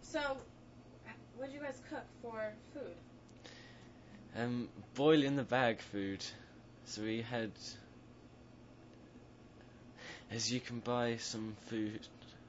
So, what did you guys cook for food? Boil in the bag food. So we had, as you can buy some food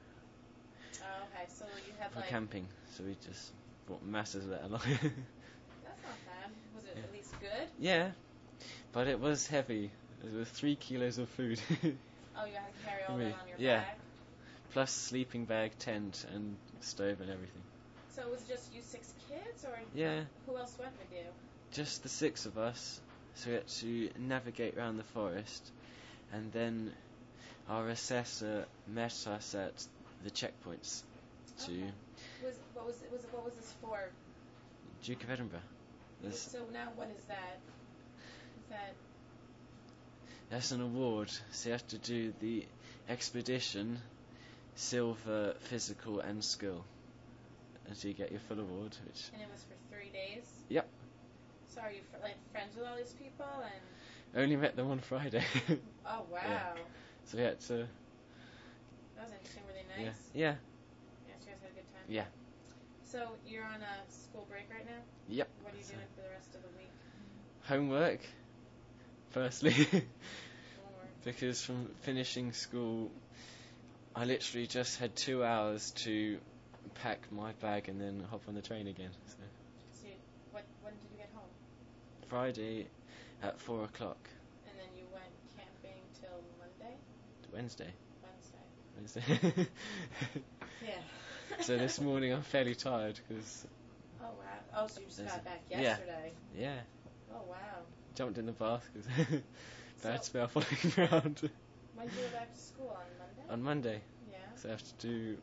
Oh, okay. So you had for like. camping. So we just brought masses of that along. That's not bad. Was it Yeah. at least good? Yeah, but it was heavy. It was 3 kilos of food. Oh, you had to carry all that on your Yeah. back? Plus sleeping bag, tent, and stove and everything. So it was just you 6 kids, or Yeah, who else went with you? just the 6 of us. So we had to navigate around the forest, and then our assessor met us at the checkpoints to Okay. What was this for? Duke of Edinburgh. So now what is that? Is that That's an award, so you have to do the expedition, silver, physical, and skill. And so you get your full award, which. and it was for 3 days? Yep. So are you like friends with all these people and? Only met them on Friday. Oh wow. Yeah. So we had to. That was interesting. Were they nice? Yeah. Yeah, so you guys had a good time? Yeah. So you're on a school break right now? Yep. What are you doing for the rest of the week? Homework, firstly. Homework. Because from finishing school, I literally just had 2 hours to pack my bag and then hop on the train again. So When did you get home? Friday at 4 o'clock. And then you went camping till Monday? Wednesday. Wednesday. Yeah. So this morning I'm fairly tired because. Oh wow. Oh, so you just got back Yeah. yesterday? Yeah. Oh wow. Jumped in the bath because bad So- spell following around. When did you go back to school? On Monday? On Monday. Yeah. So I have to do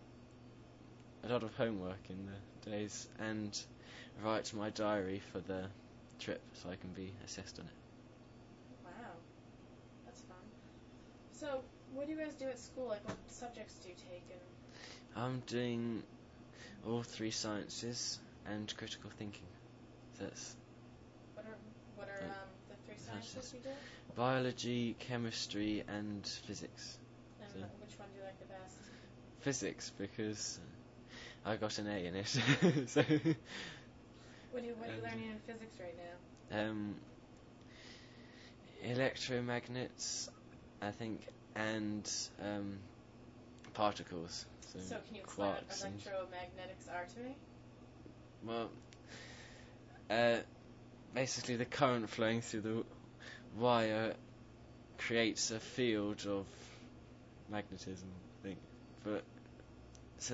a lot of homework in the days and write my diary for the trip so I can be assessed on it. Wow. That's fun. So, what do you guys do at school? Like, what subjects do you take? And I'm doing all 3 sciences and critical thinking. So that's what are the 3 sciences you do? biology, chemistry, and physics. And So- which one do you like the best? Physics, because I got an A in it. So What are you learning in physics right now? Electromagnets, I think, and particles. So can you explain what quarks and electromagnetics are to me? well, basically the current flowing through the wire creates a field of magnetism, I think. But so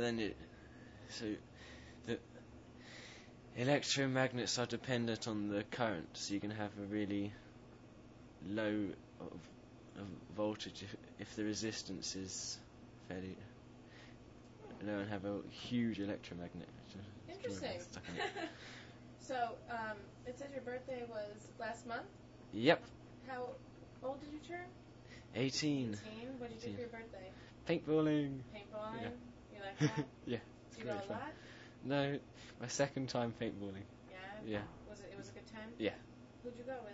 the electromagnets are dependent on the current, so you can have a really low of voltage if the resistance is fairly low and have a huge electromagnet. Interesting. Stuck in it. So, it says your birthday was last month. Yep, How old did you turn? 18. 18. What did you do for your birthday? Paintballing. Paintballing? Yeah. You like that? Yeah. Do you go a lot? No, my second time paintballing. Yeah? Yeah. It was a good time? Yeah. Who'd you go with?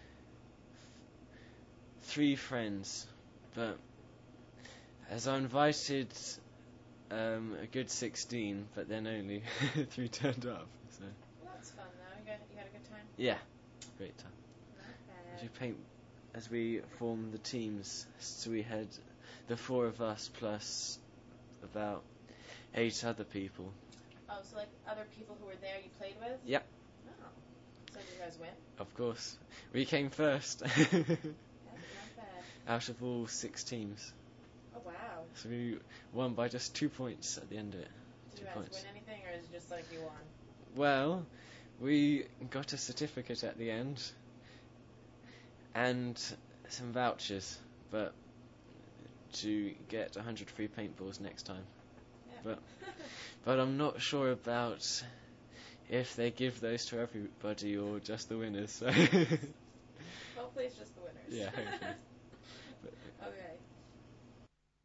3 friends, but as I invited a good 16, but then only 3 turned up. So Well, that's fun though. You had a good time? yeah, great time. Not As we bad. as we formed the teams, so we had the 4 of us plus about 8 other people. Oh, so like other people who were there you played with? Yep. Oh. So did you guys win? Of course, we came first That's not bad. out of all 6 teams. Oh, wow. So we won by just 2 points at the end of it. Did 2 you guys points. win anything, or is it just like you won? Well, we got a certificate at the end and some vouchers, but to get 100 free paintballs next time. Yeah. But I'm not sure about if they give those to everybody or just the winners. So Hopefully it's just the winners. yeah, hopefully.